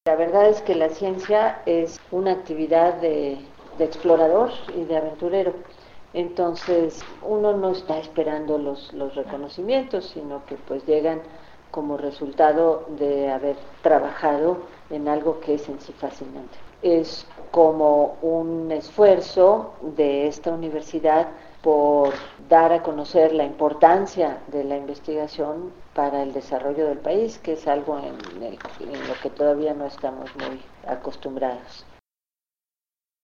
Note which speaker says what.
Speaker 1: La verdad es que la ciencia es una actividad de explorador y de aventurero. Entonces, uno no está esperando los reconocimientos, sino que pues llegan como resultado de haber trabajado en algo que es en sí fascinante. Es como un esfuerzo de esta universidad por dar a conocer la importancia de la investigación para el desarrollo del país, que es algo en lo que todavía no estamos muy acostumbrados.